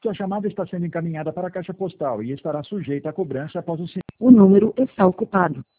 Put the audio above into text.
Sua chamada está sendo encaminhada para a caixa postal e estará sujeita a cobrança após o sinal. O número está ocupado.